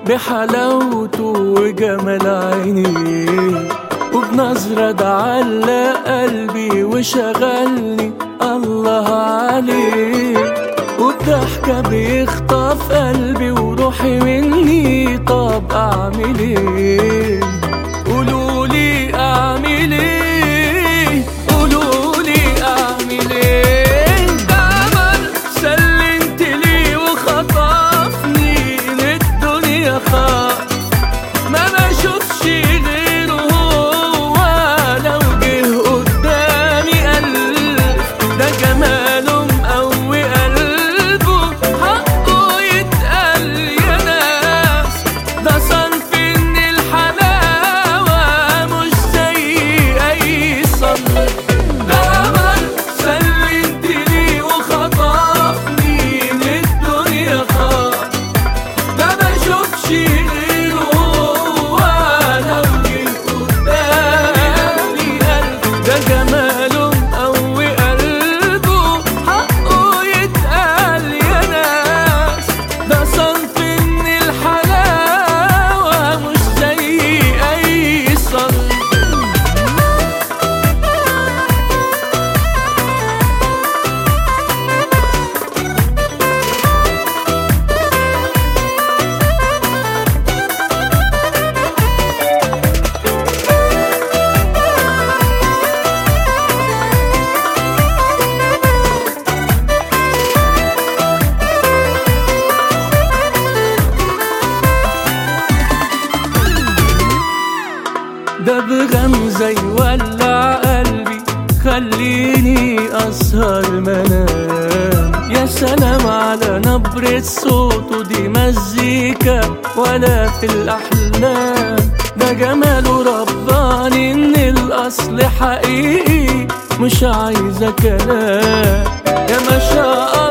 بحلاوته وجمال عينيه، وبنظرة دعلق قلبي وشغلني الله عليه، وبضحكة بيخطف قلبي وروحي مني. طب أعمل إيه؟ قولولي أعمل إيه؟ قولولي أعمل إيه؟ قمر سلمت لي وخطفني للدنيا خاف، ما بشوفش غيره هو، لو جه قدامي قلب ده جماله مقوي قلبه، حقه يتقال يا ناس، ده صنف ان الحلاوة مش زي اي صنف. قمر سلمت لي وخطفني للدنيا خاف، ما بشوفش غيره هو، لو جه قدامي قلب ده جماله مقوي قلبه، حقه يتقال يا ناس، ده صنف ان الحلاوة مش زي اي صنف. ده بغمزة يولع قلبي، خليني أسهر منام. يا سلام على نبرة صوته، دي مزيكا ولا في الأحلام. ده جماله رباني إن الأصل حقيقي، مش عايزة كلام. يا ما شاء